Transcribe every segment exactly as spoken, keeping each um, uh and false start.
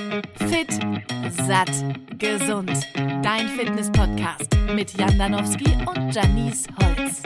Fit, satt, gesund. Dein Fitness-Podcast mit Jan Danowski und Janice Holz.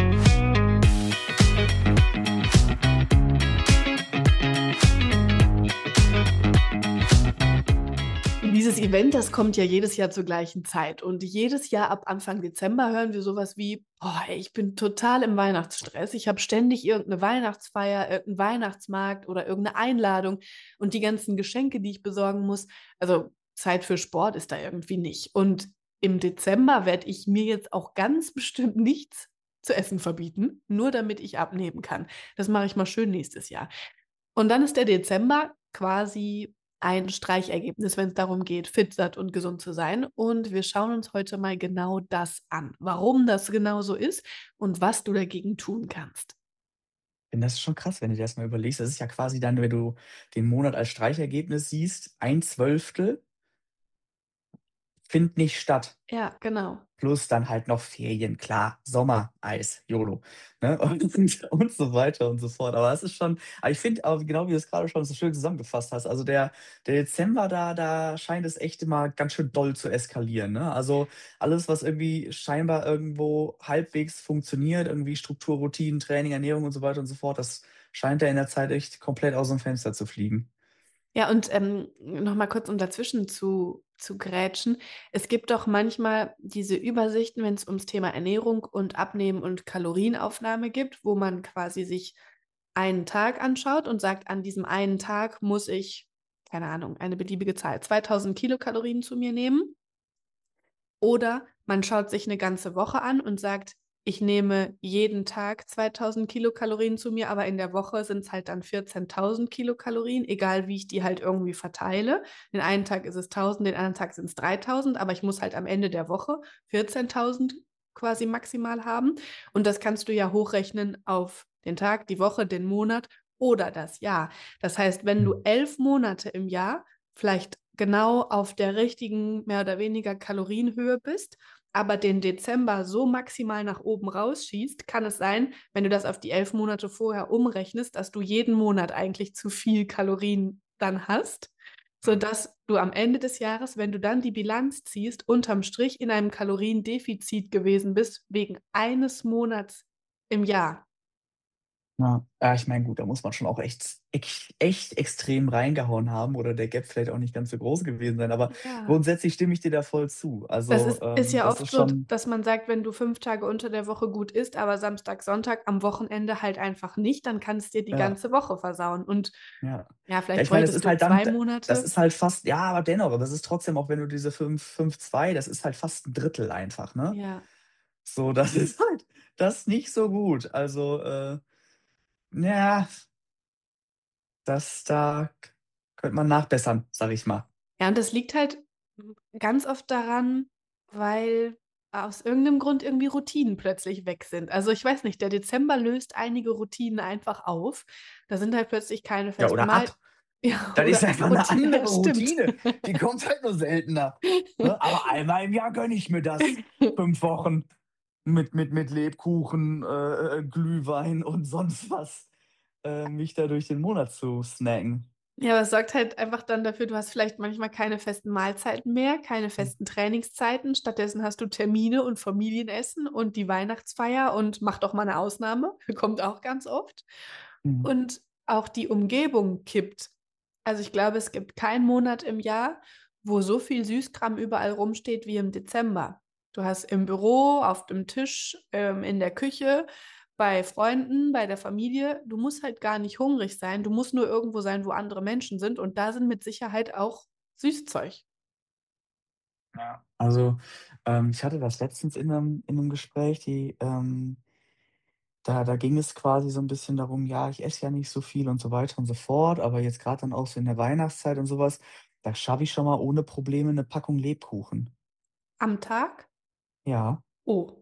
Dieses Event, das kommt ja jedes Jahr zur gleichen Zeit. Und jedes Jahr ab Anfang Dezember hören wir sowas wie, oh, ey, ich bin total im Weihnachtsstress. Ich habe ständig irgendeine Weihnachtsfeier, irgendeinen Weihnachtsmarkt oder irgendeine Einladung und die ganzen Geschenke, die ich besorgen muss. Also Zeit für Sport ist da irgendwie nicht. Und im Dezember werde ich mir jetzt auch ganz bestimmt nichts zu essen verbieten, nur damit ich abnehmen kann. Das mache ich mal schön nächstes Jahr. Und dann ist der Dezember quasi ein Streichergebnis, wenn es darum geht, fit, satt und gesund zu sein. Und wir schauen uns heute mal genau das an, warum das genau so ist und was du dagegen tun kannst. Denn das ist schon krass, wenn du dir das mal überlegst. Das ist ja quasi dann, wenn du den Monat als Streichergebnis siehst, ein Zwölftel findet nicht statt. Ja, genau. Plus dann halt noch Ferien, klar, Sommer, Eis, YOLO, ne? Und, und so weiter und so fort. Aber das ist schon, aber ich finde auch, genau wie du es gerade schon so schön zusammengefasst hast, also der, der Dezember, da, da scheint es echt immer ganz schön doll zu eskalieren, ne? Also alles, was irgendwie scheinbar irgendwo halbwegs funktioniert, irgendwie Struktur, Routinen, Training, Ernährung und so weiter und so fort, das scheint ja in der Zeit echt komplett aus dem Fenster zu fliegen. Ja, und ähm, nochmal kurz, um dazwischen zu, zu grätschen. Es gibt doch manchmal diese Übersichten, wenn es ums Thema Ernährung und Abnehmen und Kalorienaufnahme gibt, wo man quasi sich einen Tag anschaut und sagt, an diesem einen Tag muss ich, keine Ahnung, eine beliebige Zahl, zweitausend Kilokalorien zu mir nehmen. Oder man schaut sich eine ganze Woche an und sagt, ich nehme jeden Tag zweitausend Kilokalorien zu mir, aber in der Woche sind es halt dann vierzehntausend Kilokalorien, egal wie ich die halt irgendwie verteile. Den einen Tag ist es tausend, den anderen Tag sind es dreitausend, aber ich muss halt am Ende der Woche vierzehntausend quasi maximal haben. Und das kannst du ja hochrechnen auf den Tag, die Woche, den Monat oder das Jahr. Das heißt, wenn du elf Monate im Jahr vielleicht genau auf der richtigen, mehr oder weniger Kalorienhöhe bist, aber den Dezember so maximal nach oben rausschießt, kann es sein, wenn du das auf die elf Monate vorher umrechnest, dass du jeden Monat eigentlich zu viel Kalorien dann hast, sodass du am Ende des Jahres, wenn du dann die Bilanz ziehst, unterm Strich in einem Kaloriendefizit gewesen bist, wegen eines Monats im Jahr. Ja, ja, ich meine, gut, da muss man schon auch echt, echt, echt extrem reingehauen haben oder der Gap vielleicht auch nicht ganz so groß gewesen sein. Aber Ja. grundsätzlich stimme ich dir da voll zu. Das Also, ist, ist ähm, ja das oft ist so, schon, dass man sagt, wenn du fünf Tage unter der Woche gut isst, aber Samstag, Sonntag am Wochenende halt einfach nicht, dann kann es dir die ja, ganze Woche versauen. Und ja. ja, Ja, vielleicht ich meine, das bräuchtest ist du halt dann, zwei das Monate. ist halt fast, ja, aber dennoch, das ist trotzdem, auch wenn du diese fünf fünf zwei, das ist halt fast ein Drittel einfach, ne? Ja. So, das ist halt, das ist nicht so gut. Also, äh, ja, das, da könnte man nachbessern, sag ich mal. Ja, und das liegt halt ganz oft daran, weil aus irgendeinem Grund irgendwie Routinen plötzlich weg sind. Also ich weiß nicht, der Dezember löst einige Routinen einfach auf. Da sind halt plötzlich keine Ja, festen oder Mal. ab. Ja, Das ist oder einfach eine Routine, ja, andere stimmt. Routine. Die kommt halt nur seltener. Ne? Aber einmal im Jahr gönne ich mir das. Fünf Wochen mit, mit, mit Lebkuchen, äh, äh, Glühwein und sonst was, äh, mich da durch den Monat zu snacken. Ja, aber es sorgt halt einfach dann dafür, du hast vielleicht manchmal keine festen Mahlzeiten mehr, keine festen Trainingszeiten. Stattdessen hast du Termine und Familienessen und die Weihnachtsfeier und mach doch mal eine Ausnahme, kommt auch ganz oft. Mhm. Und auch die Umgebung kippt. Also ich glaube, es gibt keinen Monat im Jahr, wo so viel Süßkram überall rumsteht wie im Dezember. Du hast im Büro, auf dem Tisch, ähm, in der Küche, bei Freunden, bei der Familie. Du musst halt gar nicht hungrig sein. Du musst nur irgendwo sein, wo andere Menschen sind. Und da sind mit Sicherheit auch Süßzeug. Ja. Also, ähm, ich hatte das letztens in einem, in einem Gespräch, die, ähm, da, da ging es quasi so ein bisschen darum, ja, ich esse ja nicht so viel und so weiter und so fort, aber jetzt gerade dann auch so in der Weihnachtszeit und sowas, da schaffe ich schon mal ohne Probleme eine Packung Lebkuchen. Am Tag? Ja. Oh.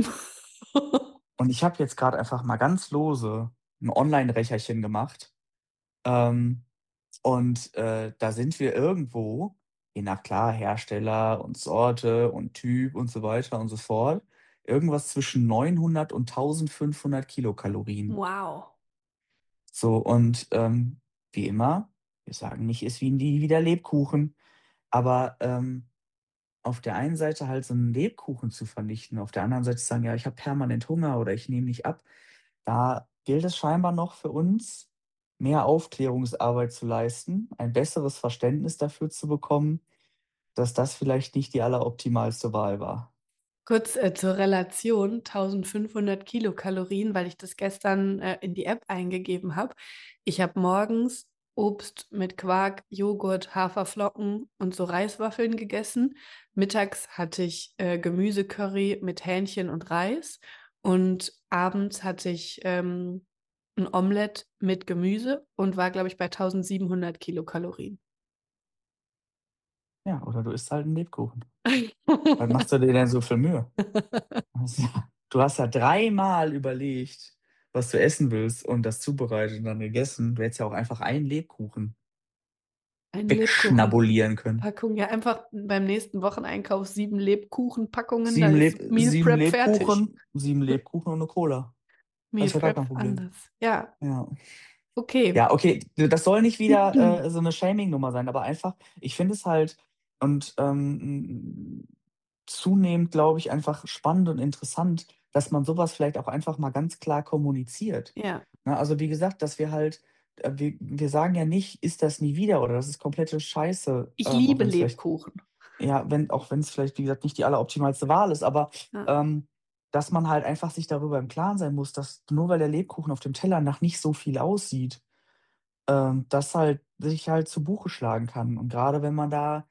Und ich habe jetzt gerade einfach mal ganz lose ein Online-Recherchen gemacht. Ähm, und, äh, da sind wir irgendwo, je nach klar Hersteller und Sorte und Typ und so weiter und so fort, irgendwas zwischen neunhundert und eintausendfünfhundert Kilokalorien. Wow. So und, ähm, wie immer, wir sagen nicht, ist wie die wie der Lebkuchen, aber, ähm, auf der einen Seite halt so 'n Lebkuchen zu vernichten, auf der anderen Seite zu sagen: „Ja, ich habe permanent Hunger oder ich nehme nicht ab." Da gilt es scheinbar noch für uns, mehr Aufklärungsarbeit zu leisten, ein besseres Verständnis dafür zu bekommen, dass das vielleicht nicht die alleroptimalste Wahl war. Kurz, äh, zur Relation, eintausendfünfhundert Kilokalorien, weil ich das gestern, äh, in die App eingegeben habe. Ich habe morgens Obst mit Quark, Joghurt, Haferflocken und so Reiswaffeln gegessen. Mittags hatte ich, äh, Gemüsecurry mit Hähnchen und Reis und abends hatte ich, ähm, 'n Omelett mit Gemüse und war, glaube ich, bei eintausendsiebenhundert Kilokalorien. Ja, oder du isst halt 'n Lebkuchen. Was machst du dir denn so viel Mühe? Das ist ja du hast ja dreimal überlegt, was du essen willst und das zubereitet und dann gegessen. Du hättest ja auch einfach einen Lebkuchen Eine wegschnabulieren können. Lebkuchenpackung, ja, einfach beim nächsten Wocheneinkauf sieben Lebkuchenpackungen, dann sieben ist Leb Meal sieben Prep fertig. Lebkuchen sieben Lebkuchen und 'ne Cola. Das Meal ist ja gar Prep kein Problem. anders. Ja, Ja. okay. Ja, okay, d das soll nicht wieder, äh, so 'ne Shaming-Nummer sein, aber einfach ich finde es halt und, ähm, hm, zunehmend, glaube ich, einfach spannend und interessant, dass man so was vielleicht auch einfach mal ganz klar kommuniziert. Ja, Ne, also, wie gesagt, dass wir halt äh, wir wir sagen ja nicht: „Iss das nie wieder" oder „Das ist komplette Scheiße", ich ähm, auch liebe wenn's vielleicht Lebkuchen. ja, wenn auch wenn's vielleicht, wie gesagt, nicht die alleroptimalste Wahl ist, aber, Ja. ähm, dass man halt einfach sich darüber im Klaren sein muss, dass nur weil der Lebkuchen auf dem Teller nach nicht so viel aussieht, ähm, das halt sich halt zu Buche schlagen kann. Und grade wenn man da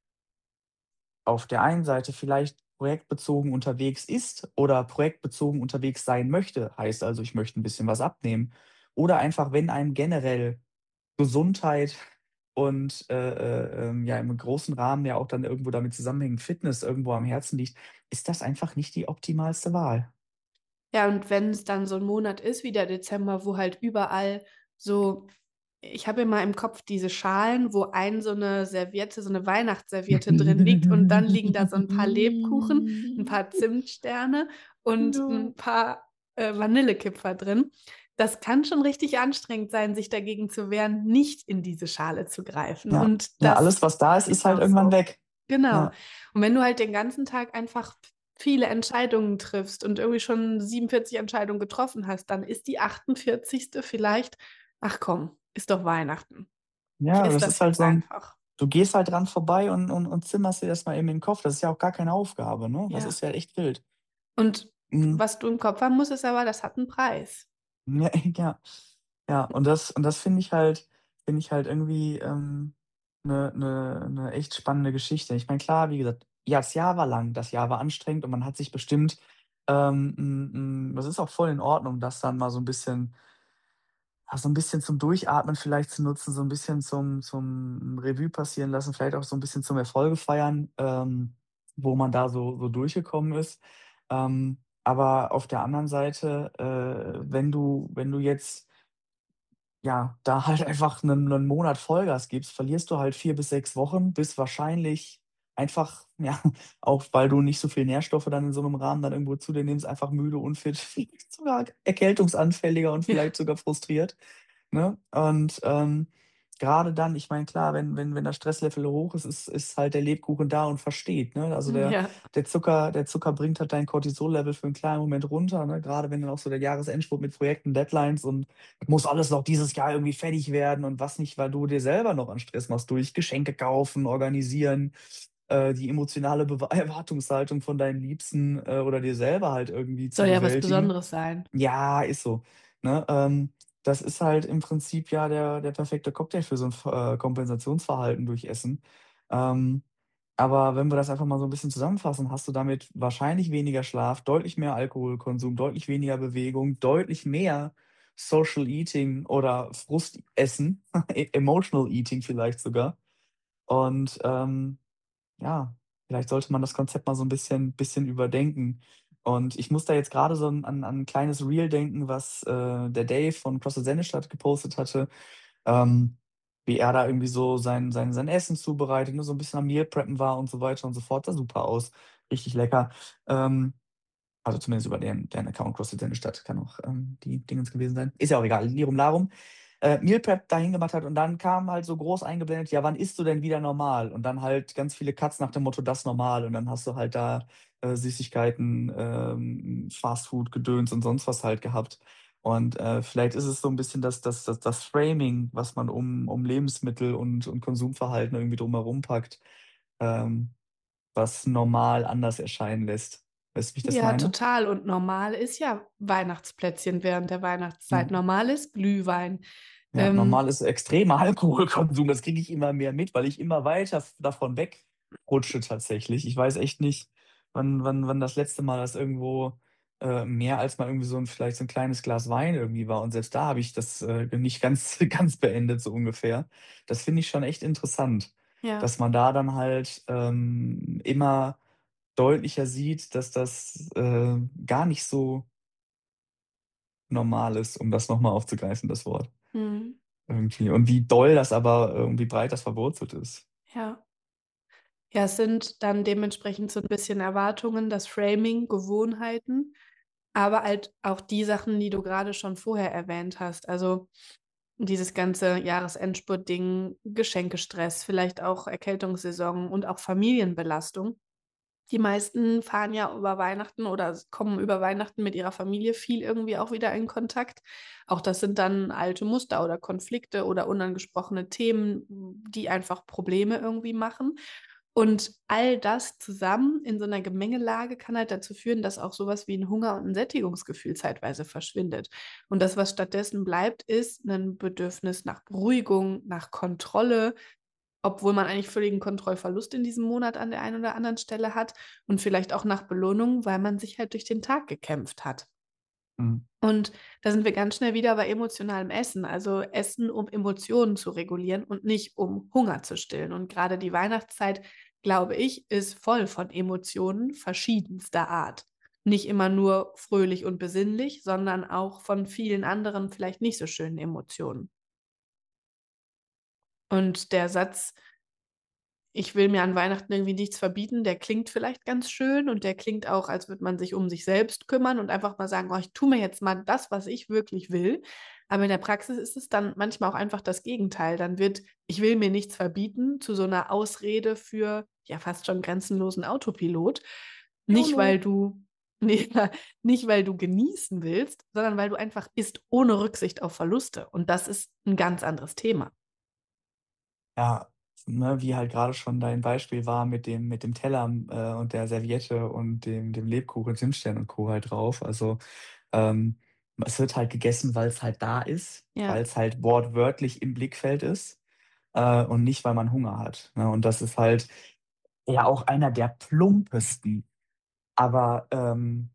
auf der einen Seite vielleicht projektbezogen unterwegs ist oder projektbezogen unterwegs sein möchte, heißt also, ich möchte 'n bisschen was abnehmen oder einfach, wenn einem generell Gesundheit und, äh, äh, ähm, ja, im großen Rahmen ja auch dann irgendwo damit zusammenhängend Fitness irgendwo am Herzen liegt, ist das einfach nicht die optimalste Wahl. Ja, und wenn's dann so 'n Monat ist wie der Dezember, wo halt überall so ich habe immer im Kopf diese Schalen, wo ein so 'ne Serviette so 'ne Weihnachtsserviette drin liegt und dann liegen da so 'n paar Lebkuchen, 'n paar Zimtsterne und Ja. 'n paar, äh, Vanillekipferl drin. Das kann schon richtig anstrengend sein, sich dagegen zu wehren, nicht in diese Schale zu greifen. Ja, Und ja, das alles, was da ist, ist ist halt auch irgendwann so. weg. Genau. Ja. Und wenn du halt den ganzen Tag einfach viele Entscheidungen triffst und irgendwie schon siebenundvierzig Entscheidungen getroffen hast, dann ist die achtundvierzigste vielleicht: „Ach komm, ist doch Weihnachten. Ich Ja, esse das das ist halt jetzt so 'n einfach.“ du gehst halt dran vorbei und und und zimmerst dir das mal eben in 'n Kopf. Das ist ja auch gar keine Aufgabe, ne? Das Ja. ist ja echt wild. Und Mhm. was du im Kopf haben musst, ist aber, das hat 'n Preis. Ja, ja. Ja, und das und das finde ich halt finde ich halt irgendwie, ähm, 'ne 'ne 'ne echt spannende Geschichte. Ich meine, klar, wie gesagt, ja, das Jahr war lang, das Jahr war anstrengend und man hat sich bestimmt, ähm, hm, hm das ist auch voll in Ordnung, das dann mal so 'n bisschen ja, so 'n bisschen zum Durchatmen vielleicht zu nutzen, so 'n bisschen zum zum Revue passieren lassen, vielleicht auch so 'n bisschen zum Erfolge feiern, ähm, wo man da so so durchgekommen ist. Ähm, aber auf der anderen Seite, äh, wenn du wenn du jetzt ja, da halt einfach 'nen 'nen Monat Vollgas gibst, verlierst du halt vier bis sechs Wochen, bist wahrscheinlich einfach, ja, auch weil du nicht so viel Nährstoffe dann in so 'nem Rahmen dann irgendwo zu dir nimmst, einfach müde, unfit, vielleicht sogar erkältungsanfälliger und Ja. vielleicht sogar frustriert, ne? Und, ähm, grade dann ich meine, klar, wenn wenn wenn das Stresslevel hoch ist, ist ist halt der Lebkuchen da und versteht, ne? Also, Hm, der ja. der Zucker der Zucker bringt halt dein Cortisol-Level für 'n kleinen Moment runter, ne? Grade wenn dann auch so der Jahresendspurt mit Projekten, Deadlines und muss alles noch dieses Jahr irgendwie fertig werden und was nicht, weil du dir selber noch an Stress machst durch Geschenke kaufen, organisieren, äh, die emotionale Bewa Erwartungshaltung von deinen Liebsten, äh, oder dir selber halt irgendwie zu Soll ja was bewältigen. Besonderes sein. Ja, ist so, ne? Ähm, das ist halt im Prinzip ja der der perfekte Cocktail für so 'n Ver äh, Kompensationsverhalten durch Essen. Ähm, aber wenn wir das einfach mal so 'n bisschen zusammenfassen, hast du damit wahrscheinlich weniger Schlaf, deutlich mehr Alkoholkonsum, deutlich weniger Bewegung, deutlich mehr Social Eating oder Frustessen, E Emotional Eating vielleicht sogar. Und, ähm, ja, vielleicht sollte man das Konzept mal so 'n bisschen bisschen überdenken. Und ich muss da jetzt grade so 'n an an 'n kleines Reel denken, was, äh, der Dave von CrossFit Sennestadt gepostet hatte, ähm, wie er da irgendwie so sein sein sein Essen zubereitet, ne, so 'n bisschen am Meal Preppen war und so weiter und so fort. Sah super aus, richtig lecker. Ähm, also, zumindest über deren deren Account CrossFit Sennestadt, kann auch, ähm, die Dingens gewesen sein. Ist ja auch egal, Lirum Larum. äh, Meal Prep dahin gemacht hat und dann kam halt so groß eingeblendet: „Ja, wann isst du denn wieder normal?“ Und dann halt ganz viele Cuts nach dem Motto: „Das normal.“ Und dann hast du halt da, äh, Süßigkeiten, ähm, Fastfood, Gedöns und sonst was halt gehabt. Und, äh, vielleicht ist es so 'n bisschen das das das das Framing, was man um um Lebensmittel und und Konsumverhalten irgendwie drumherum packt, ähm, was normal anders erscheinen lässt. Weißt du, wie ich das Ja, meine? total. Und normal ist ja Weihnachtsplätzchen während der Ja. Weihnachtszeit. Normal ist Glühwein. Ja, Ähm, normal ist extremer Alkoholkonsum. Das kriege ich immer mehr mit, weil ich immer weiter f davon wegrutsche tatsächlich. Ich weiß echt nicht, wann wann wann das letzte Mal das irgendwo, äh, mehr als mal irgendwie so 'n vielleicht so 'n kleines Glas Wein irgendwie war. Und selbst da habe ich das, äh, nicht ganz ganz beendet, so ungefähr. Das finde ich schon echt interessant, ja. dass man da dann halt, ähm, immer deutlicher sieht, dass das, äh, gar nicht so normal ist, um das noch mal aufzugreifen, das Wort. Mhm. Irgendwie. Und wie doll das aber äh, und wie breit das verwurzelt ist. Ja. Ja, es sind dann dementsprechend so 'n bisschen Erwartungen, das Framing, Gewohnheiten, aber halt auch die Sachen, die du grade schon vorher erwähnt hast. Also, dieses ganze Jahresendspurt-Ding, Geschenkestress, vielleicht auch Erkältungssaison und auch Familienbelastung. Die meisten fahren ja über Weihnachten oder s kommen über Weihnachten mit ihrer Familie viel irgendwie auch wieder in Kontakt. Auch das sind dann alte Muster oder Konflikte oder unangesprochene Themen, die einfach Probleme irgendwie machen. Und all das zusammen in so 'ner Gemengelage kann halt dazu führen, dass auch so was wie 'n Hunger und 'n Sättigungsgefühl zeitweise verschwindet. Und das, was stattdessen bleibt, ist 'nen Bedürfnis nach Beruhigung, nach Kontrolle, obwohl man eigentlich völligen Kontrollverlust in diesem Monat an der einen oder anderen Stelle hat und vielleicht auch nach Belohnung, weil man sich halt durch den Tag gekämpft hat. Mhm. Und da sind wir ganz schnell wieder bei emotionalem Essen, also Essen, um Emotionen zu regulieren und nicht um Hunger zu stillen. Und grade die Weihnachtszeit, glaube ich, ist voll von Emotionen verschiedenster Art. Nicht immer nur fröhlich und besinnlich, sondern auch von vielen anderen, vielleicht nicht so schönen Emotionen. Und der Satz „Ich will mir an Weihnachten irgendwie nichts verbieten“, der klingt vielleicht ganz schön und der klingt auch, als würde man sich um sich selbst kümmern und einfach mal sagen: „Oh, ich tue mir jetzt mal das, was ich wirklich will.“ Aber in der Praxis ist es dann manchmal auch einfach das Gegenteil. Dann wird „Ich will mir nichts verbieten“ zu so 'ner Ausrede für, ja, fast schon grenzenlosen Autopilot. Nicht, YOLO. weil du ne, nicht, weil du genießen willst, sondern weil du einfach isst ohne Rücksicht auf Verluste. Und das ist 'n ganz anderes Thema. Ja, ne, wie halt grade schon dein Beispiel war mit dem mit dem Teller, äh, und der Serviette und dem dem Lebkuchen, Zimtstern und Co. halt drauf. Also, ähm, es wird halt gegessen, weil's halt da ist, Ja. weil's halt wortwörtlich im Blickfeld ist, äh, und nicht, weil man Hunger hat, ne? Und das ist halt ja auch einer der plumpesten, aber, ähm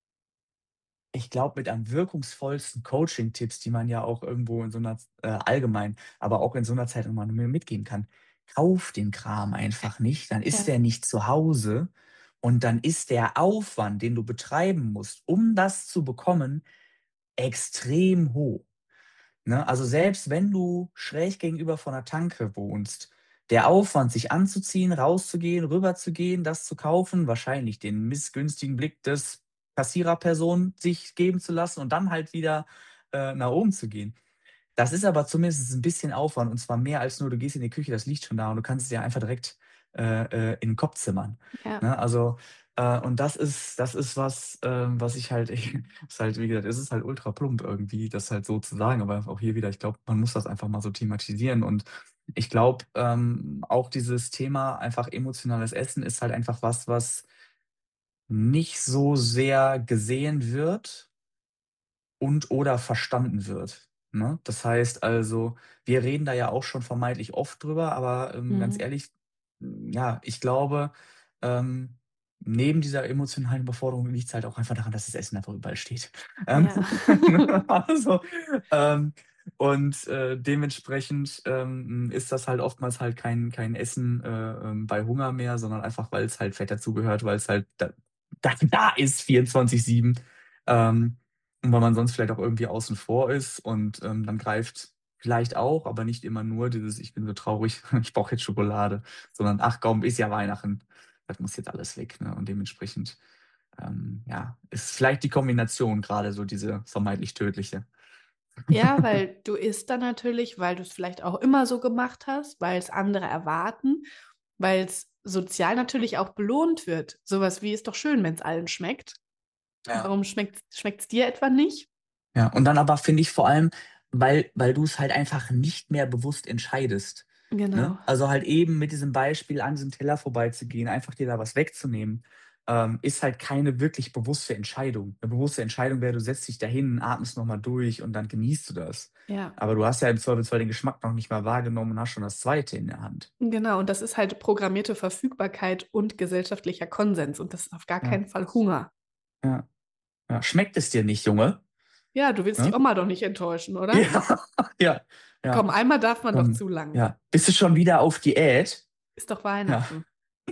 ich glaube, mit am wirkungsvollsten Coaching-Tipps, die man ja auch irgendwo in so 'ner Z äh, allgemein, aber auch in so 'ner Zeit immer nur mitgeben kann. Kauf den Kram einfach nicht, dann ist Ja. der nicht zu Hause und dann ist der Aufwand, den du betreiben musst, um das zu bekommen, extrem hoch, ne? Also, selbst wenn du schräg gegenüber von 'ner Tanke wohnst, der Aufwand, sich anzuziehen, rauszugehen, rüberzugehen, das zu kaufen, wahrscheinlich den missgünstigen Blick des Kassiererperson sich geben zu lassen und dann halt wieder, äh, nach oben zu gehen. Das ist aber zumindest 'n bisschen Aufwand und zwar mehr als nur, du gehst in die Küche, das liegt schon da und du kannst es dir einfach direkt, äh, äh, in 'n Kopf zimmern, Ja. ne? Also, äh, und das ist das ist was, ähm, was ich halt ist halt wie gesagt, es ist halt ultra plump irgendwie, das halt so zu sagen, aber auch hier wieder, ich glaube, man muss das einfach mal so thematisieren. Und ich glaube, ähm, auch dieses Thema einfach emotionales Essen ist halt einfach was, was nicht so sehr gesehen wird und oder verstanden wird, ne? Das heißt also, wir reden da ja auch schon vermeintlich oft drüber, aber, ähm, ganz Mhm. ehrlich, hm, ja, ich glaube, ähm, neben dieser emotionalen Überforderung liegt's halt auch einfach daran, dass das Essen einfach überall steht. Ähm, Ja. also, ähm, und, äh, dementsprechend, ähm, ist das halt oftmals halt kein kein Essen, äh, ähm, bei Hunger mehr, sondern einfach, weil's halt fett dazugehört, weil's halt da da da ist vierundzwanzig sieben, ähm, und weil man sonst vielleicht auch irgendwie außen vor ist und, ähm, dann greift vielleicht auch, aber nicht immer nur dieses: „Ich bin so traurig, ich brauche jetzt Schokolade“, sondern: „Ach komm, ist ja Weihnachten, das muss jetzt alles weg“, ne? Und dementsprechend, ähm, ja, ist vielleicht die Kombination grade so diese vermeintlich tödliche. Ja, weil du isst dann natürlich, weil du es vielleicht auch immer so gemacht hast, weil es andere erwarten, weil es sozial natürlich auch belohnt wird. Sowas wie ist doch schön, wenn es allen schmeckt. Ja. Warum schmeckt es dir etwa nicht? Ja, und dann aber finde ich vor allem, weil, weil du es halt einfach nicht mehr bewusst entscheidest. Ne? Genau. Also halt eben mit diesem Beispiel an diesem Teller vorbeizugehen, einfach dir da was wegzunehmen, ähm, ist halt keine wirklich bewusste Entscheidung. Eine bewusste Entscheidung wäre, du setzt dich dahin, atmest nochmal durch und dann genießt du das. Ja, Aber du hast ja im Zweifelsfall den Geschmack noch nicht mal wahrgenommen und hast schon das zweite in der Hand. genau. Und das ist halt programmierte Verfügbarkeit und gesellschaftlicher Konsens. Und das ist auf gar Ja, keinen Fall Hunger. ja, ja. Schmeckt es dir nicht, Junge? Ja, du willst die Ne? Oma doch nicht enttäuschen, oder? Ja, ja, ja. Komm, einmal darf man doch Und zu lang. ja, bist du schon wieder auf Diät? Ist doch Ja. Weihnachten.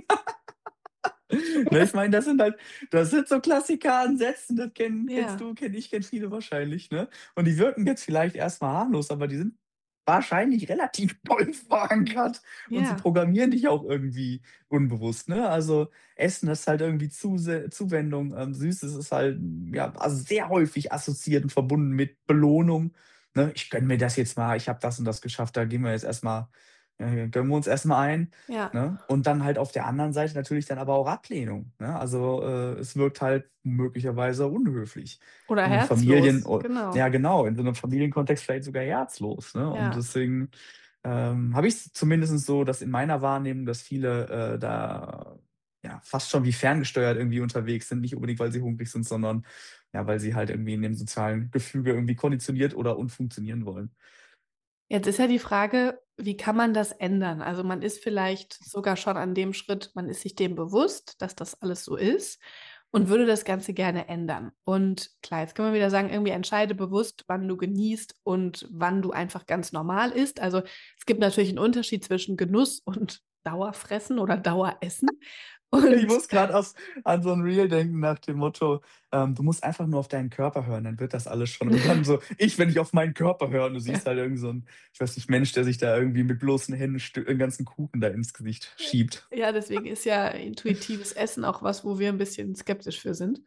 Ne, ich meine, das sind halt, das sind so Klassiker an Sätzen, das kenn, kennst Ja, du, kenn ich, kenn viele wahrscheinlich, ne? Und die wirken jetzt vielleicht erstmal harmlos, aber die sind wahrscheinlich relativ doll verankert und sie ja. programmieren dich auch irgendwie unbewusst, ne? Also Essen ist halt irgendwie Zuse Zuwendung, ähm, Süßes ist halt, ja, also sehr häufig assoziiert und verbunden mit Belohnung, ne? Ich gönn mir das jetzt mal, ich habe das und das geschafft, da gehen wir jetzt erstmal, äh, gönnen wir uns erstmal ein. Ja. Ne? Und dann halt auf der anderen Seite natürlich dann aber auch Ablehnung. Ne? Also äh, es wirkt halt möglicherweise unhöflich. Oder In einem Familien, herzlos. oh, ja Genau. genau, in so einem Familienkontext vielleicht sogar herzlos. Ne? Und Ja. deswegen ähm, habe ich es zumindest so, dass in meiner Wahrnehmung, dass viele äh, da ja fast schon wie ferngesteuert irgendwie unterwegs sind. Nicht unbedingt, weil sie hungrig sind, sondern ja, weil sie halt irgendwie in dem sozialen Gefüge irgendwie konditioniert oder unfunktionieren wollen. Jetzt ist ja die Frage, wie kann man das ändern? Also man ist vielleicht sogar schon an dem Schritt, man ist sich dem bewusst, dass das alles so ist und würde das Ganze gerne ändern. Und klar, jetzt können wir wieder sagen, irgendwie entscheide bewusst, wann du genießt und wann du einfach ganz normal isst. Also es gibt natürlich einen Unterschied zwischen Genuss und Dauerfressen oder Daueressen. Ich Und muss gerade an so ein Reel denken nach dem Motto, ähm, du musst einfach nur auf deinen Körper hören, dann wird das alles schon. Und dann so, ich, wenn ich auf meinen Körper höre, und du siehst halt irgend so ein, ich weiß nicht, Mensch, der sich da irgendwie mit bloßen Händen stü- einen ganzen Kuchen da ins Gesicht schiebt. ja, deswegen ist ja intuitives Essen auch was, wo wir ein bisschen skeptisch für sind.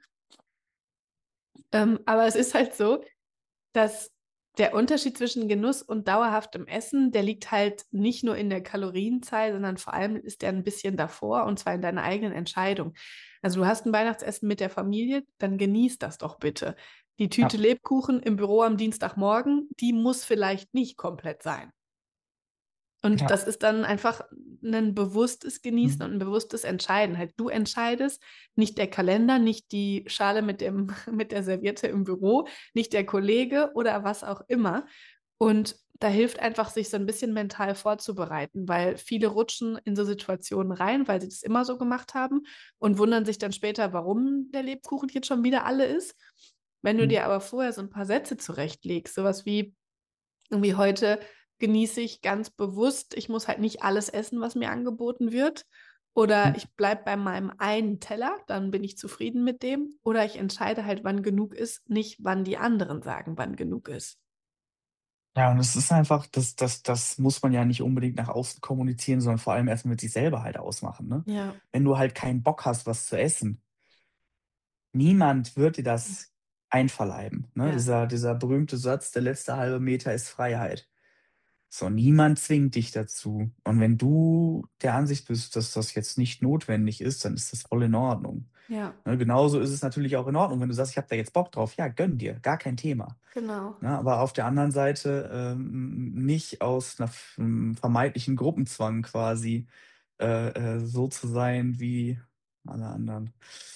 Ähm, aber es ist halt so, dass der Unterschied zwischen Genuss und dauerhaftem Essen, der liegt halt nicht nur in der Kalorienzahl, sondern vor allem ist der ein bisschen davor und zwar in deiner eigenen Entscheidung. Also du hast ein Weihnachtsessen mit der Familie, dann genieß das doch bitte. Die Tüte Ja, Lebkuchen im Büro am Dienstagmorgen, die muss vielleicht nicht komplett sein. Und ja. das ist dann einfach ein bewusstes Genießen Mhm. und ein bewusstes Entscheiden. Halt, du entscheidest, nicht der Kalender, nicht die Schale mit dem, mit der Serviette im Büro, nicht der Kollege oder was auch immer. Und da hilft einfach, sich so ein bisschen mental vorzubereiten, weil viele rutschen in so Situationen rein, weil sie das immer so gemacht haben und wundern sich dann später, warum der Lebkuchen jetzt schon wieder alle ist. Wenn du Mhm. dir aber vorher so ein paar Sätze zurechtlegst, sowas wie, irgendwie heute genieße ich ganz bewusst, ich muss halt nicht alles essen, was mir angeboten wird. Oder ich bleibe bei meinem einen Teller, dann bin ich zufrieden mit dem. Oder ich entscheide halt, wann genug ist, nicht wann die anderen sagen, wann genug ist. Ja, und es ist einfach, das, das, das muss man ja nicht unbedingt nach außen kommunizieren, sondern vor allem erst mit sich selber halt ausmachen, ne? Ja, Wenn du halt keinen Bock hast, was zu essen, niemand wird dir das einverleiben, ne? ja, Dieser, dieser berühmte Satz, der letzte halbe Meter ist Freiheit. So, niemand zwingt dich dazu. Und wenn du der Ansicht bist, dass das jetzt nicht notwendig ist, dann ist das voll in Ordnung. ja, Ne, genauso ist es natürlich auch in Ordnung, wenn du sagst, ich habe da jetzt Bock drauf. Ja, gönn dir, gar kein Thema. genau. Ne, aber auf der anderen Seite ähm, nicht aus einer f- einem vermeintlichen Gruppenzwang quasi äh, äh, so zu sein wie alle anderen.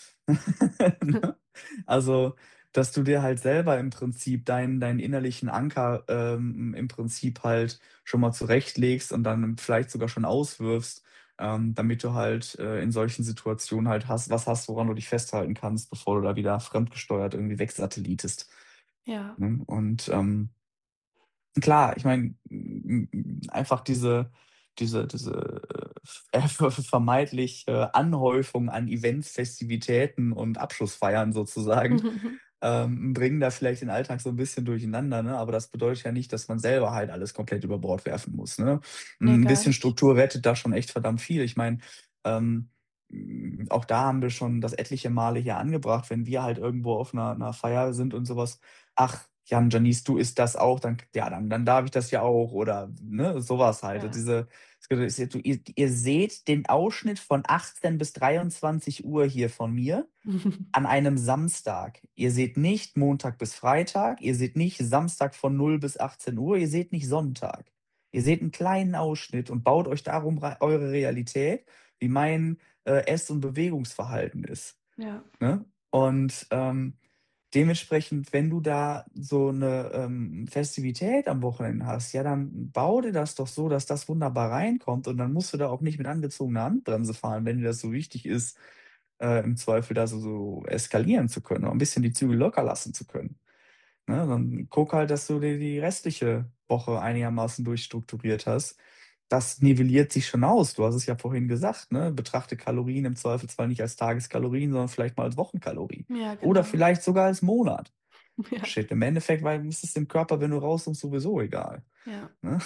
Ne? Also, dass du dir halt selber im Prinzip deinen, deinen innerlichen Anker ähm, im Prinzip halt schon mal zurechtlegst und dann vielleicht sogar schon auswirfst, ähm, damit du halt äh, in solchen Situationen halt hast, was hast, woran du dich festhalten kannst, bevor du da wieder fremdgesteuert irgendwie wegsatellitest. Ja, Ne? Und ähm, klar, ich meine, einfach diese, diese, diese äh, vermeintlich äh, Anhäufung an Events, Festivitäten und Abschlussfeiern sozusagen, ähm, bringen da vielleicht den Alltag so ein bisschen durcheinander, ne? Aber das bedeutet ja nicht, dass man selber halt alles komplett über Bord werfen muss, ne? nee, Ein gar bisschen nicht. Struktur rettet da schon echt verdammt viel. Ich meine, ähm, auch da haben wir schon das etliche Male hier angebracht, wenn wir halt irgendwo auf einer, einer Feier sind und sowas. Ach, Jan, Janice, du isst das auch, dann, ja, dann, dann darf ich das ja auch oder ne, sowas halt. Ja. Diese, du, ihr, ihr seht den Ausschnitt von achtzehn bis dreiundzwanzig Uhr hier von mir an einem Samstag. Ihr seht nicht Montag bis Freitag, ihr seht nicht Samstag von null bis achtzehn Uhr, ihr seht nicht Sonntag. Ihr seht einen kleinen Ausschnitt und baut euch darum re- eure Realität, wie mein äh, Ess- und Bewegungsverhalten ist. Ja. Ne? Und ähm, dementsprechend, wenn du da so eine ähm, Festivität am Wochenende hast, ja, dann bau dir das doch so, dass das wunderbar reinkommt und dann musst du da auch nicht mit angezogener Handbremse fahren, wenn dir das so wichtig ist, äh, im Zweifel da so, so eskalieren zu können, oder ein bisschen die Zügel locker lassen zu können. Ne? Dann guck halt, dass du dir die restliche Woche einigermaßen durchstrukturiert hast. Das nivelliert sich schon aus. Du hast es ja vorhin gesagt, ne? Betrachte Kalorien im Zweifelsfall nicht als Tageskalorien, sondern vielleicht mal als Wochenkalorien. Ja, Oder genau. vielleicht sogar als Monat. Ja. Shit, im Endeffekt, weil ist es dem Körper, wenn du rauskommst, sowieso egal. Ja. Ne?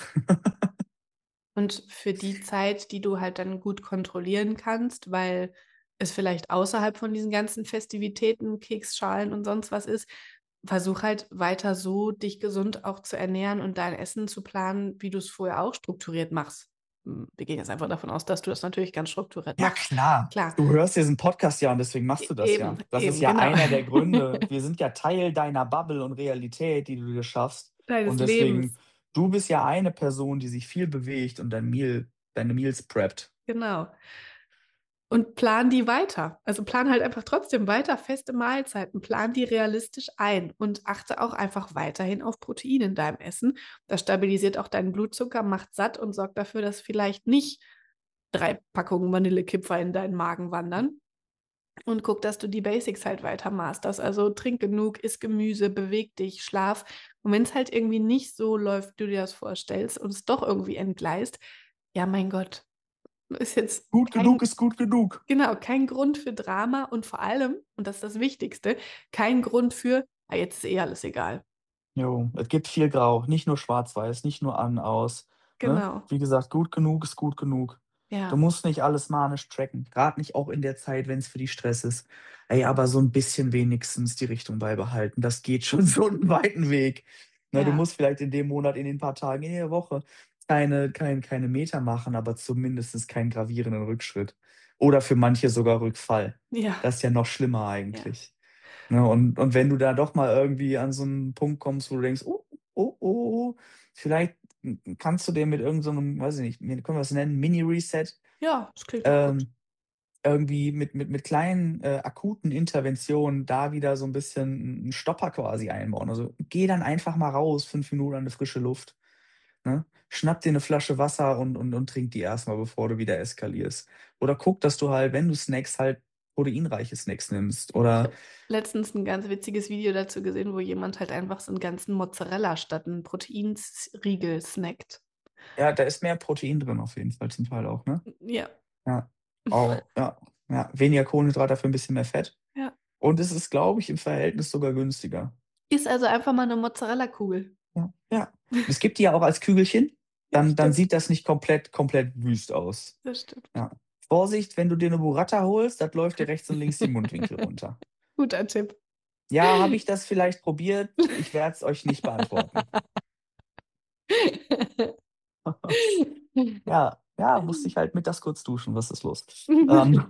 Und für die Zeit, die du halt dann gut kontrollieren kannst, weil es vielleicht außerhalb von diesen ganzen Festivitäten, Keksschalen und sonst was ist, versuch halt weiter so, dich gesund auch zu ernähren und dein Essen zu planen, wie du es vorher auch strukturiert machst. Hm, Wir gehen jetzt einfach davon aus, dass du das natürlich ganz strukturiert Ja, machst. klar. Klar, Du hörst diesen Podcast ja und deswegen machst E- du das ja. eben, Das ist eben, ja genau. einer der Gründe. Wir sind ja Teil deiner Bubble und Realität, die du dir schaffst. Deines Und Lebens, deswegen, du bist ja eine Person, die sich viel bewegt und dein Meal, deine Meals preppt. genau. Und plan die weiter. Also plan halt einfach trotzdem weiter feste Mahlzeiten. Plan die realistisch ein und achte auch einfach weiterhin auf Protein in deinem Essen. Das stabilisiert auch deinen Blutzucker, macht satt und sorgt dafür, dass vielleicht nicht drei Packungen Vanillekipferl in deinen Magen wandern. Und guck, dass du die Basics halt weiter masterst. Also trink genug, iss Gemüse, beweg dich, schlaf. Und wenn es halt irgendwie nicht so läuft, wie du dir das vorstellst und es doch irgendwie entgleist, ja, mein Gott, ist jetzt Gut kein genug ist gut genug. Genau, kein Grund für Drama und vor allem, und das ist das Wichtigste, kein Grund für, ah, jetzt ist eh alles egal. Jo, es gibt viel Grau, nicht nur schwarz-weiß, nicht nur an, aus. Ne? Genau, Wie gesagt, gut genug ist gut genug. Du ja, musst nicht alles manisch tracken, gerade nicht auch in der Zeit, wenn es für dich Stress ist. Ey, aber so ein bisschen wenigstens die Richtung beibehalten, das geht schon so einen weiten Weg. Ne, du ja, musst vielleicht in dem Monat, in den paar Tagen, in der Woche keine, kein, keine Meter machen, aber zumindest keinen gravierenden Rückschritt. Oder für manche sogar Rückfall. ja, Das ist ja noch schlimmer ja. eigentlich. Ne, und, und wenn du da doch mal irgendwie an so einen Punkt kommst, wo du denkst, oh, oh, oh, vielleicht kannst du dir mit irgendeinem, weiß ich nicht, wie können wir es nennen, Mini-Reset, Ja, das klingt doch gut. ähm, irgendwie mit, mit, mit kleinen äh, akuten Interventionen da wieder so ein bisschen einen Stopper quasi einbauen. Also geh dann einfach mal raus, fünf Minuten an die frische Luft. Ne? Schnapp dir eine Flasche Wasser und, und, und trink die erstmal, bevor du wieder eskalierst. Oder guck, dass du halt, wenn du Snacks halt proteinreiche Snacks nimmst. Ich Oder habe letztens ein ganz witziges Video dazu gesehen, wo jemand halt einfach so einen ganzen Mozzarella statt einen Proteinriegel snackt. ja, da ist mehr Protein drin auf jeden Fall zum Teil auch, ne? Ja, Ja. Oh, ja. Ja. Weniger Kohlenhydrat, dafür ein bisschen mehr Fett. ja. Und es ist, glaube ich, im Verhältnis sogar günstiger. Ist also einfach mal eine Mozzarella-Kugel. Ja. Ja. Es gibt die ja auch als Kügelchen. Ja, Dann, dann stimmt. sieht das nicht komplett, komplett wüst aus. Das stimmt. Ja. Vorsicht, wenn du dir eine Burrata holst, das läuft dir rechts und links die Mundwinkel runter. Guter Tipp. Ja, habe ich das vielleicht probiert? Ich werde es euch nicht beantworten. Ja, ja, musste ich halt mittags kurz duschen. Was ist los? Ähm,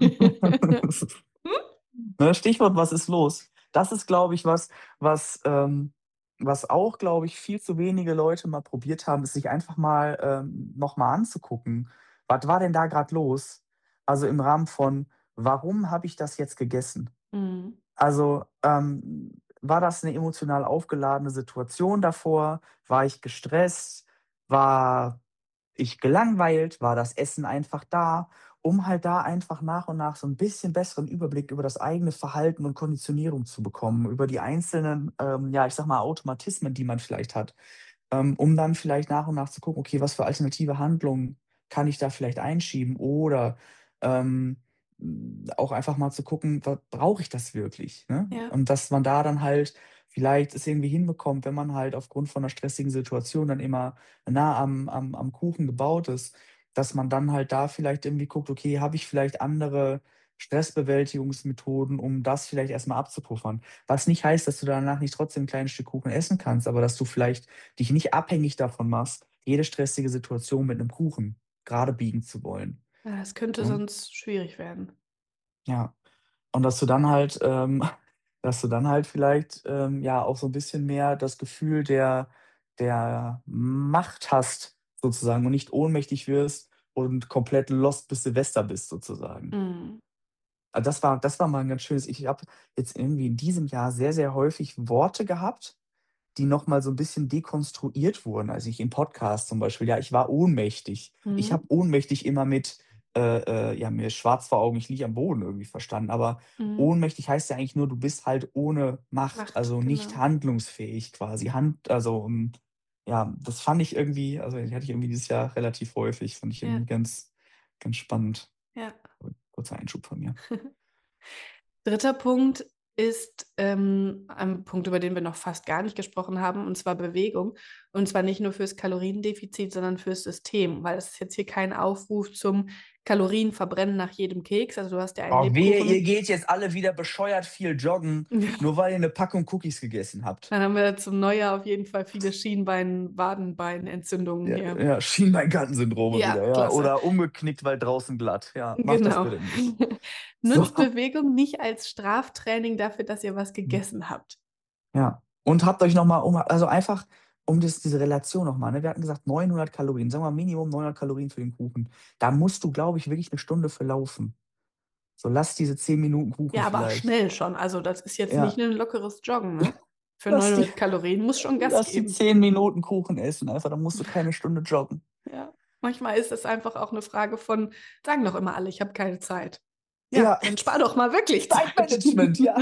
ne, Stichwort, was ist los? Das ist, glaube ich, was, was, ähm, was auch, glaube ich, viel zu wenige Leute mal probiert haben, ist sich einfach mal ähm, nochmal anzugucken. Was war denn da gerade los? Also im Rahmen von, warum habe ich das jetzt gegessen? Mhm. Also ähm, war das eine emotional aufgeladene Situation davor? War ich gestresst? War ich gelangweilt? War das Essen einfach da? Um halt da einfach nach und nach so ein bisschen besseren Überblick über das eigene Verhalten und Konditionierung zu bekommen, über die einzelnen, ähm, ja, ich sag mal, Automatismen, die man vielleicht hat, ähm, um dann vielleicht nach und nach zu gucken, okay, was für alternative Handlungen kann ich da vielleicht einschieben oder ähm, auch einfach mal zu gucken, brauche ich das wirklich? Ne? Ja. Und dass man da dann halt vielleicht es irgendwie hinbekommt, wenn man halt aufgrund von einer stressigen Situation dann immer nah am, am, am Kuchen gebaut ist, dass man dann halt da vielleicht irgendwie guckt, okay, habe ich vielleicht andere Stressbewältigungsmethoden, um das vielleicht erstmal abzupuffern. Was nicht heißt, dass du danach nicht trotzdem ein kleines Stück Kuchen essen kannst, aber dass du vielleicht dich nicht abhängig davon machst, jede stressige Situation mit einem Kuchen gerade biegen zu wollen. Ja, das könnte Ne? sonst schwierig werden. Ja. Und dass du dann halt, ähm, dass du dann halt vielleicht ähm, ja auch so ein bisschen mehr das Gefühl der, der Macht hast, sozusagen, und nicht ohnmächtig wirst und komplett lost bis Silvester bist, sozusagen. Mhm. Also das war, das war mal ein ganz schönes. Ich habe jetzt irgendwie in diesem Jahr sehr, sehr häufig Worte gehabt, die noch mal so ein bisschen dekonstruiert wurden. Also, ich im Podcast zum Beispiel, ja, ich war ohnmächtig. Ich habe Mhm. ohnmächtig immer mit, äh, äh, ja, mir ist schwarz vor Augen, ich liege am Boden irgendwie verstanden. Aber Mhm. ohnmächtig heißt ja eigentlich nur, du bist halt ohne Macht, Macht, also nicht genau. handlungsfähig quasi. Hand also, hm, ja, das fand ich irgendwie also, die hatte ich irgendwie dieses Jahr relativ häufig. Fand ich Ja, irgendwie ganz ganz spannend. ja. Kurzer Einschub von mir. Dritter Punkt ist ähm, ein Punkt, über den wir noch fast gar nicht gesprochen haben, und zwar Bewegung. Und zwar nicht nur fürs Kaloriendefizit, sondern fürs System, weil es ist jetzt hier kein Aufruf zum Kalorienverbrennen nach jedem Keks. Also du hast ja einen Oh, wehe, ihr Lebkuchen. geht jetzt alle wieder bescheuert viel joggen, nur weil ihr eine Packung Cookies gegessen habt. Dann haben wir zum Neujahr auf jeden Fall viele Schienbein-, Wadenbeinentzündungen Ja, hier. ja, Schienbeinkantensyndrome Ja, wieder, ja. klasse. Oder umgeknickt, weil draußen glatt. Ja, macht das Genau. bitte nicht. So, Nutzt Bewegung nicht als Straftraining dafür, dass ihr was hm, gegessen habt. ja. Und habt euch noch mal um also einfach um das diese Relation noch mal, ne? Wir hatten gesagt neunhundert Kalorien, sagen wir mal Minimum neunhundert Kalorien für den Kuchen. Da musst du, glaube ich, wirklich eine Stunde für laufen. So, lass diese zehn Minuten Kuchen Ja, aber auch vielleicht. schnell schon. Also das ist jetzt nicht Ja, ein lockeres Joggen, ne? Für lass die neunhundert Kalorien muss schon Gas lass die geben. zehn Minuten Kuchen essen einfach, dann musst du keine Stunde joggen. Ja. Manchmal ist es einfach auch eine Frage von, sagen doch immer alle, ich habe keine Zeit. Ja, Ja, dann spar doch mal wirklich Zeit. Zeitmanagement, ja.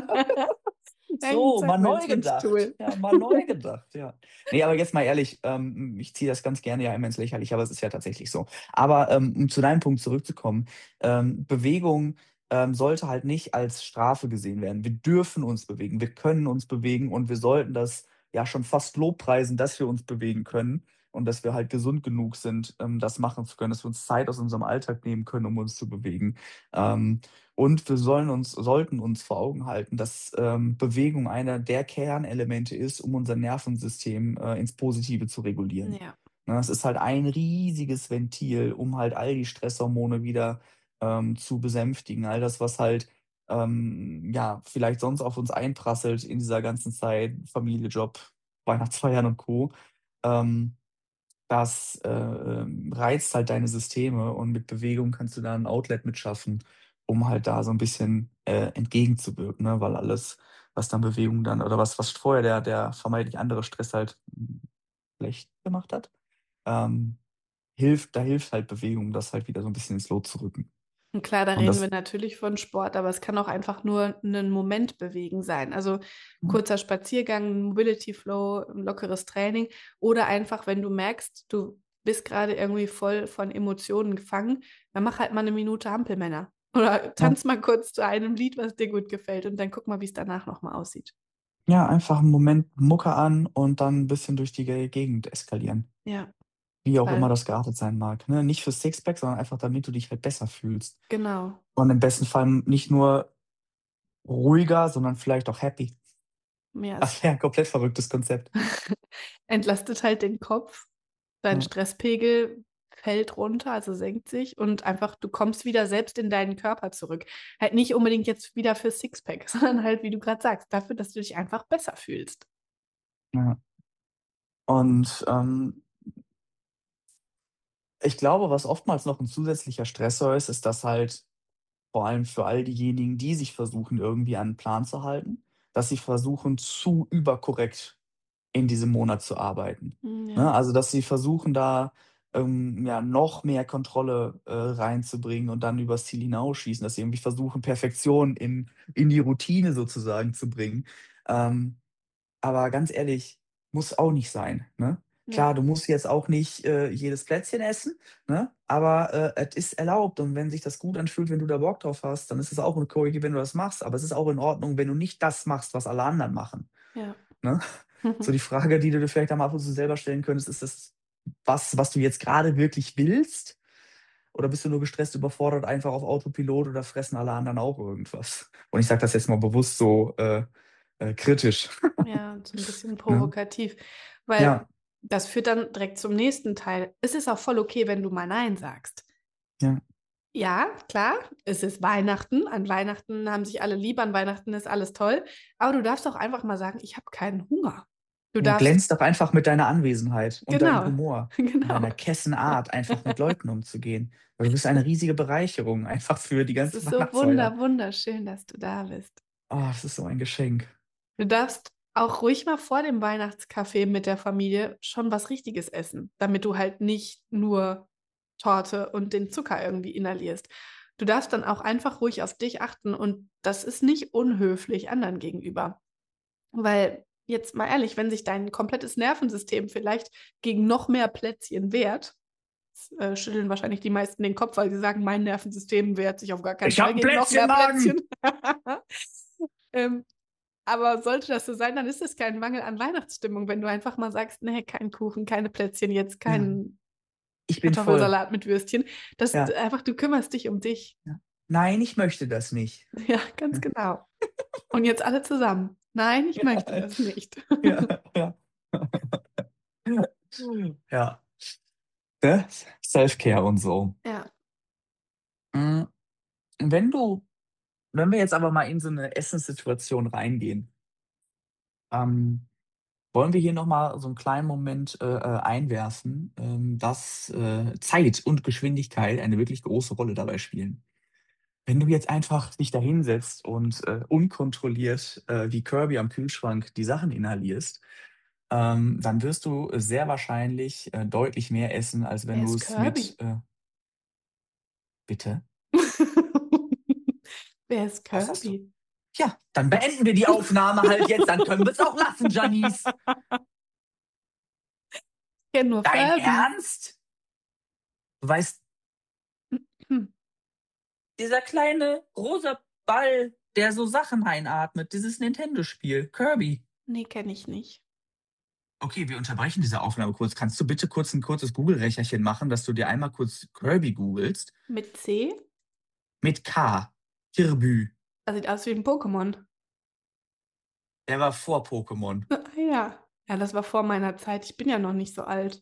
Ein So, mal neu gedacht. Zeitmanagement-Tool. Ja, mal neu gedacht, ja. Ne, aber jetzt mal ehrlich, ähm, ich ziehe das ganz gerne ja immer ins Lächerliche, aber es ist ja tatsächlich so. Aber, ähm, um zu deinem Punkt zurückzukommen, ähm, Bewegung, ähm, sollte halt nicht als Strafe gesehen werden. Wir dürfen uns bewegen, wir können uns bewegen und wir sollten das ja schon fast lobpreisen, dass wir uns bewegen können und dass wir halt gesund genug sind, ähm, das machen zu können, dass wir uns Zeit aus unserem Alltag nehmen können, um uns zu bewegen. Ähm, und wir sollen uns sollten uns vor Augen halten, dass, ähm, Bewegung einer der Kernelemente ist, um unser Nervensystem, äh, ins Positive zu regulieren. Ja. Ne, das ist halt ein riesiges Ventil, um halt all die Stresshormone wieder, ähm, zu besänftigen. All das, was halt, ähm, ja, vielleicht sonst auf uns einprasselt in dieser ganzen Zeit, Familie, Job, Weihnachtsfeiern und Co. Ähm, das, äh, ähm, reizt halt deine Systeme und mit Bewegung kannst du da 'n Outlet mit schaffen, um halt da so 'n bisschen, äh, entgegenzuwirken, ne? Weil alles, was dann Bewegung dann oder was was vorher der der vermeintlich andere Stress halt, hm, schlecht gemacht hat, ähm, hilft da hilft halt Bewegung, das halt wieder so 'n bisschen ins Lot zu rücken. Und klar, da Und reden wir das natürlich von Sport, aber es kann auch einfach nur ein Moment bewegen sein. Also hm, kurzer Spaziergang, 'n Mobility Flow, 'n lockeres Training oder einfach, wenn du merkst, du bist gerade irgendwie voll von Emotionen gefangen, dann mach halt mal eine Minute Hampelmänner oder ja, tanz mal kurz zu einem Lied, was dir gut gefällt und dann guck mal, wie es danach noch mal aussieht. ja, einfach 'n Moment Mucke an und dann 'n bisschen durch die Ge Gegend eskalieren. Ja, Wie auch immer weil das geartet sein mag, ne? Nicht fürs Sixpack, sondern einfach, damit du dich halt besser fühlst. genau. Und im besten Fall nicht nur ruhiger, sondern vielleicht auch happy. Ja, Das es wäre 'n komplett verrücktes Konzept. entlastet halt den Kopf. Dein Ja, Stresspegel fällt runter, also senkt sich und einfach du kommst wieder selbst in deinen Körper zurück. Halt nicht unbedingt jetzt wieder für Sixpack, sondern halt, wie du gerade sagst, dafür, dass du dich einfach besser fühlst. ja. Und, ähm, ich glaube, was oftmals noch 'n zusätzlicher Stressor ist, ist, dass halt vor allem für all diejenigen, die sich versuchen, irgendwie an 'n Plan zu halten, dass sie versuchen, zu überkorrekt in diesem Monat zu arbeiten. Hm, Ne? ja, Also, dass sie versuchen, da, ähm, ja, noch mehr Kontrolle, äh, reinzubringen und dann übers Ziel hinausschießen, dass sie irgendwie versuchen, Perfektion in in die Routine sozusagen zu bringen. Ähm, aber ganz ehrlich, muss auch nicht sein, ne? ja, Klar, du musst jetzt auch nicht, äh, jedes Plätzchen essen, ne? Aber, äh, es ist erlaubt und wenn sich das gut anfühlt, wenn du da Bock drauf hast, dann ist es auch okay, wenn du das machst. Aber es ist auch in Ordnung, wenn du nicht das machst, was alle anderen machen, ja. ne? So die Frage, die du dir vielleicht am ab und zu selber stellen könntest, ist das was, was du jetzt grade wirklich willst? oder bist du nur gestresst, überfordert, einfach auf Autopilot oder fressen alle anderen auch irgendwas? Und ich sage das jetzt mal bewusst so äh, äh, kritisch. Ja, so ein bisschen Ne? provokativ, weil Ja, das führt dann direkt zum nächsten Teil. Es ist auch voll okay, wenn du mal Nein sagst. ja. Ja, klar, es ist Weihnachten. An Weihnachten haben sich alle lieb, an Weihnachten ist alles toll. Aber du darfst auch einfach mal sagen, ich habe keinen Hunger. Du Ja, darfst, glänzt doch einfach mit deiner Anwesenheit und deinem genau, Humor und genau. deiner kessen Art, einfach mit Leuten umzugehen. Weil du bist eine riesige Bereicherung, einfach für die Es ganze ist so Weihnachtsfeier. wunder, wunderschön, dass du da bist. Oh, das ist so ein Geschenk. Du darfst auch ruhig mal vor dem Weihnachtskaffee mit der Familie schon was Richtiges essen, damit du halt nicht nur Torte und den Zucker irgendwie inhalierst. Du darfst dann auch einfach ruhig auf dich achten und das ist nicht unhöflich anderen gegenüber. Weil jetzt mal ehrlich, wenn sich dein komplettes Nervensystem vielleicht gegen noch mehr Plätzchen wehrt, äh, schütteln wahrscheinlich die meisten den Kopf, weil sie sagen, mein Nervensystem wehrt sich auf gar keinen Ich Fall hab einen gegen noch mehr Plätzchenmagen! Plätzchen. ähm, aber sollte das so sein, dann ist es kein Mangel an Weihnachtsstimmung, wenn du einfach mal sagst, nee, kein Kuchen, keine Plätzchen, jetzt Ja, kein ich bin voll. Kartoffelsalat mit Würstchen. Das Ja, einfach, du kümmerst dich um dich. ja. Nein, ich möchte das nicht. Ja, ganz genau. Und jetzt alle zusammen. Nein, ich möchte Ja, das nicht. ja, ja. Ja. Ne? Self-Care und so. Ja, Mm, Wenn du, wenn wir jetzt aber mal in so eine Essenssituation reingehen, ähm, wollen wir hier noch mal so einen kleinen Moment, äh, äh, einwerfen, ähm, dass, äh, Zeit und Geschwindigkeit eine wirklich große Rolle dabei spielen. Wenn du jetzt einfach dich da hinsetzt und, äh, unkontrolliert, äh, wie Kirby am Kühlschrank die Sachen inhalierst, ähm, dann wirst du sehr wahrscheinlich, äh, deutlich mehr essen, als wenn wer du ist es mit Kirby? äh, bitte? Wer ist Was hast du? Kirby? Ja, dann beenden wir die Aufnahme halt jetzt, dann können wir es auch lassen, Janice. Ich kenne nur Dein Furby. Ernst? Du weißt, Hm. dieser kleine rosa Ball, der so Sachen einatmet, dieses Nintendo-Spiel, Kirby. Nee, kenne ich nicht. Okay, wir unterbrechen diese Aufnahme kurz. Kannst du bitte kurz ein kurzes Google-Rechnerchen machen, dass du dir einmal kurz Kirby googelst? Mit C? Mit K. Kirby. Das sieht aus wie ein Pokémon. Der war vor Pokémon. Ah ja. Ja, das war vor meiner Zeit. Ich bin ja noch nicht so alt.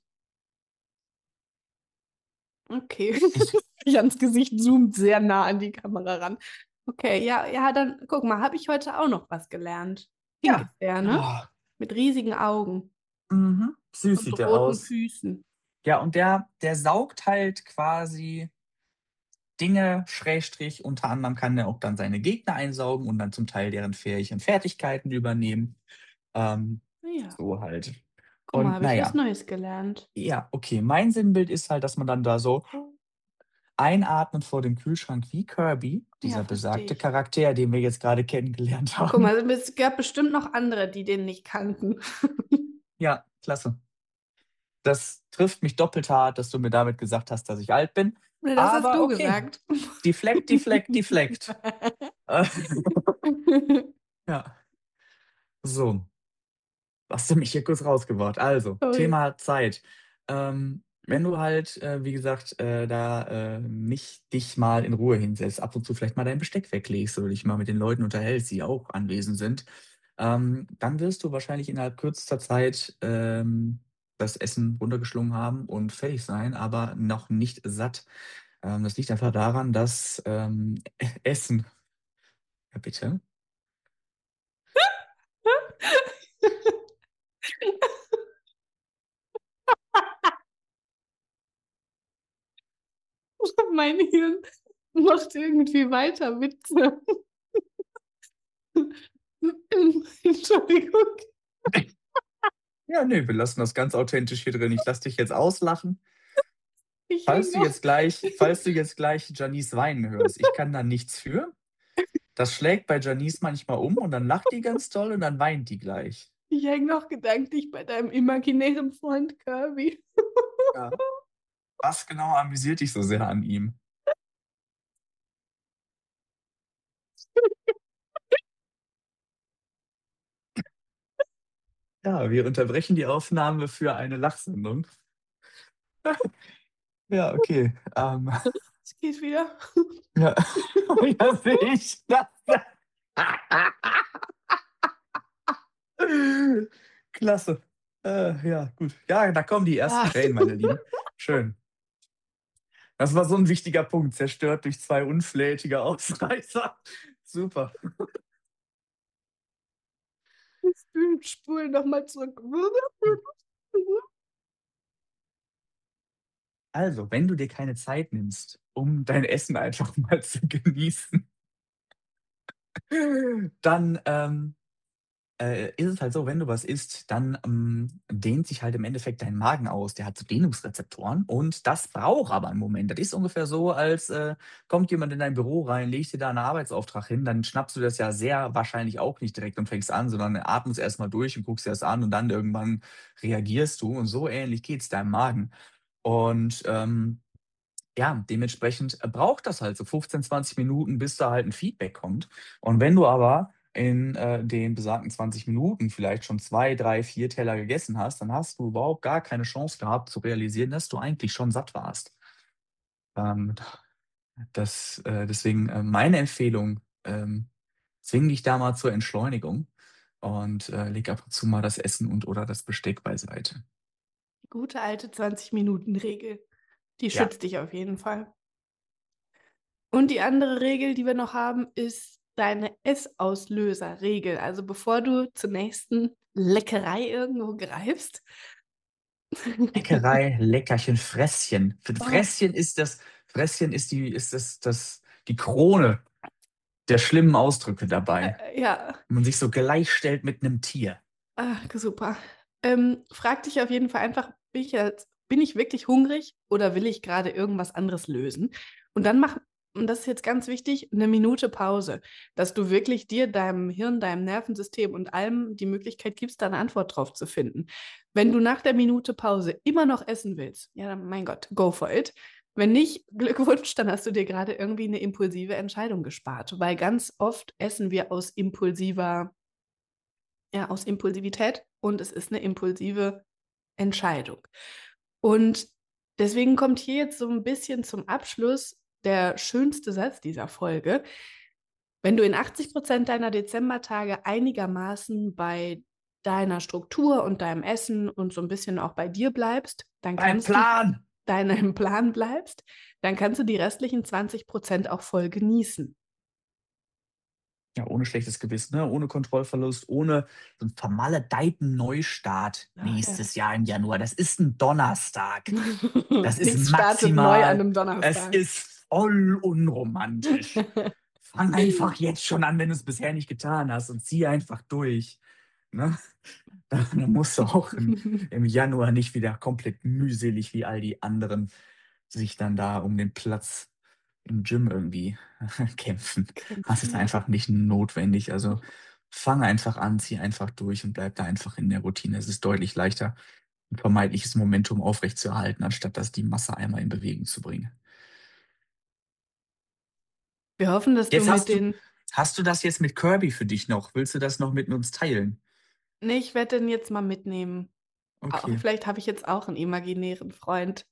Okay. Ich, Jans Gesicht zoomt sehr nah an die Kamera ran. Okay, ja, ja, dann guck mal, habe ich heute auch noch was gelernt. Pink ja. ist der, ne? Oh, Mit riesigen Augen mhm. Süß und sieht der roten aus. Füßen. Ja, und der, der saugt halt quasi Dinge, Schrägstrich, unter anderem kann er auch dann seine Gegner einsaugen und dann zum Teil deren Fähigkeiten Fertigkeiten übernehmen. Ähm, Ja, so halt. guck mal, Und habe ich was naja, Neues gelernt. ja, okay. Mein Sinnbild ist halt, dass man dann da so einatmet vor dem Kühlschrank wie Kirby, Ja, dieser verstehe besagte ich. Charakter, den wir jetzt gerade kennengelernt Guck haben. mal, es gab bestimmt noch andere, die den nicht kannten. Ja, klasse. Das trifft mich doppelt hart, dass du mir damit gesagt hast, dass ich alt bin. Das hast Aber du okay. gesagt. Deflekt, deflekt, deflekt. Äh, ja, so. Hast du mich hier kurz rausgebracht. Also, Sorry. Thema Zeit. Ähm, wenn du halt, äh, wie gesagt, äh, da äh, nicht dich mal in Ruhe hinsetzt, ab und zu vielleicht mal dein Besteck weglegst oder dich mal mit den Leuten unterhältst, die auch anwesend sind, ähm, dann wirst du wahrscheinlich innerhalb kürzester Zeit ähm, das Essen runtergeschlungen haben und fertig sein, aber noch nicht satt. Ähm, das liegt einfach daran, dass ähm, Essen. Ja, bitte. Mein Hirn macht irgendwie weiter Witze. Entschuldigung. Ja, nee, wir lassen das ganz authentisch hier drin. Ich lasse dich jetzt auslachen. Ich Falls häng du noch. jetzt gleich, falls du jetzt gleich Janice weinen hörst, ich kann da nichts für. Das schlägt bei Janice manchmal um und dann lacht die ganz toll und dann weint die gleich. Ich häng noch gedanklich bei deinem imaginären Freund Kirby. Ja. Was genau amüsiert dich so sehr an ihm? Ja, wir unterbrechen die Aufnahme für eine Lachsendung. Ja, okay. Ähm, Es geht wieder. ja, ja, sehe ich das. Klasse. Äh, ja, gut. Ja, da kommen die ersten Ah. Tränen, meine Lieben. Schön. Das war so ein wichtiger Punkt, zerstört durch zwei unflätige Ausreißer. Super. Spulen nochmal zurück. Also, wenn du dir keine Zeit nimmst, um dein Essen einfach mal zu genießen, dann, ähm, äh, ist es halt so, wenn du was isst, dann, ähm, dehnt sich halt im Endeffekt dein Magen aus. Der hat so Dehnungsrezeptoren und das braucht aber einen Moment. Das ist ungefähr so, als, äh, kommt jemand in dein Büro rein, legt dir da 'n Arbeitsauftrag hin, dann schnappst du das ja sehr wahrscheinlich auch nicht direkt und fängst an, sondern atmest erst mal durch und guckst dir das an und dann irgendwann reagierst du und so ähnlich geht's deinem Magen. Und, ähm, ja, dementsprechend äh, braucht das halt so fünfzehn, zwanzig Minuten, bis da halt ein Feedback kommt. Und wenn du aber in, äh, den besagten zwanzig Minuten vielleicht schon zwei, drei, vier Teller gegessen hast, dann hast du überhaupt gar keine Chance gehabt zu realisieren, dass du eigentlich schon satt warst. Ähm, das äh, deswegen, äh, meine Empfehlung, ähm, zwing dich da mal zur Entschleunigung und, äh, leg ab und zu mal das Essen und oder das Besteck beiseite. Die gute alte zwanzig-Minuten-Regel. Die Ja. schützt dich auf jeden Fall. Und die andere Regel, die wir noch haben, ist deine Essauslöser-Regel. Also bevor du zur nächsten Leckerei irgendwo greifst. Leckerei, Leckerchen, Fresschen. F Oh, Fresschen ist das Fresschen ist die ist das das die Krone der schlimmen Ausdrücke dabei, äh, ja, wenn man sich so gleichstellt mit 'nem Tier. ah, super. Ähm, frag dich auf jeden Fall einfach, bin ich jetzt, bin ich wirklich hungrig oder will ich gerade irgendwas anderes lösen? Und dann mach, und das ist jetzt ganz wichtig, eine Minute Pause, dass du wirklich dir, deinem Hirn, deinem Nervensystem und allem die Möglichkeit gibst, da eine Antwort drauf zu finden. Wenn du nach der Minute Pause immer noch essen willst, ja, dann, mein Gott, go for it. Wenn nicht, Glückwunsch, dann hast du dir gerade irgendwie eine impulsive Entscheidung gespart, weil ganz oft essen wir aus impulsiver ja, aus Impulsivität und es ist eine impulsive Entscheidung. Und deswegen kommt hier jetzt so ein bisschen zum Abschluss der schönste Satz dieser Folge. Wenn du in achtzig Prozent deiner Dezembertage einigermaßen bei deiner Struktur und deinem Essen und so ein bisschen auch bei dir bleibst, dann Ein kannst du Plan! deinem Plan bleibst, dann kannst du die restlichen zwanzig Prozent auch voll genießen. Ja, ohne schlechtes Gewissen, ne? Ohne Kontrollverlust, ohne so 'n vermaledeiten Neustart Ah, ja. nächstes Jahr im Januar. Das ist 'n Donnerstag. Das ist Nichts startet neu an maximal einem es Donnerstag. ist voll unromantisch. Fang einfach jetzt schon an, wenn du's bisher nicht getan hast und zieh einfach durch, ne? Dann musst du auch im im Januar nicht wieder komplett mühselig wie all die anderen sich dann da um den Platz im Gym irgendwie kämpfen. Das ist Kämpfen, ja. einfach nicht notwendig. Also, fang einfach an, zieh einfach durch und bleib da einfach in der Routine. Es ist deutlich leichter, 'n vermeintliches Momentum aufrechtzuerhalten, anstatt das die Masse einmal in Bewegung zu bringen. Wir hoffen, dass du Jetzt mit hast du den hast du das jetzt mit Kirby für dich noch? Willst du das noch mit uns teilen? ne, ich werde den jetzt mal mitnehmen. Au Okay. vielleicht habe ich jetzt auch 'n imaginären Freund,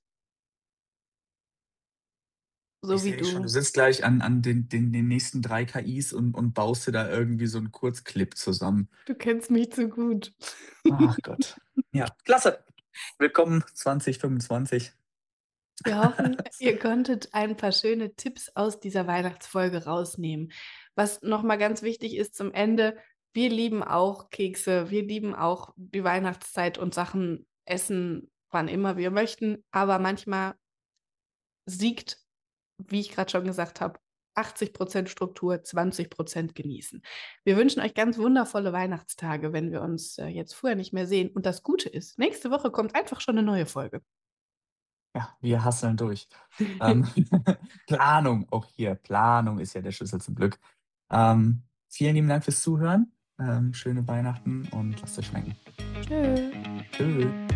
Ich so wie sehe dich schon, du du. sitzt gleich an an den den den nächsten drei K Is und und baust dir da irgendwie so 'n Kurzclip zusammen. Du kennst mich zu gut. Ach Gott. Ja, klasse. Willkommen zwanzig fünfundzwanzig. Wir hoffen, ihr konntet ein paar schöne Tipps aus dieser Weihnachtsfolge rausnehmen. Was noch mal ganz wichtig ist zum Ende: Wir lieben auch Kekse, wir lieben auch die Weihnachtszeit und Sachen essen, wann immer wir möchten, aber manchmal siegt, wie ich gerade schon gesagt habe, achtzig Prozent Struktur, zwanzig Prozent genießen. Wir wünschen euch ganz wundervolle Weihnachtstage, wenn wir uns äh, jetzt vorher nicht mehr sehen. Und das Gute ist, nächste Woche kommt einfach schon eine neue Folge. Ja, wir hustlen durch. Ähm, Planung, auch hier, Planung ist ja der Schlüssel zum Glück. Ähm, vielen lieben Dank fürs Zuhören. Ähm, schöne Weihnachten und lasst euch schmecken. Tschö. Tschö.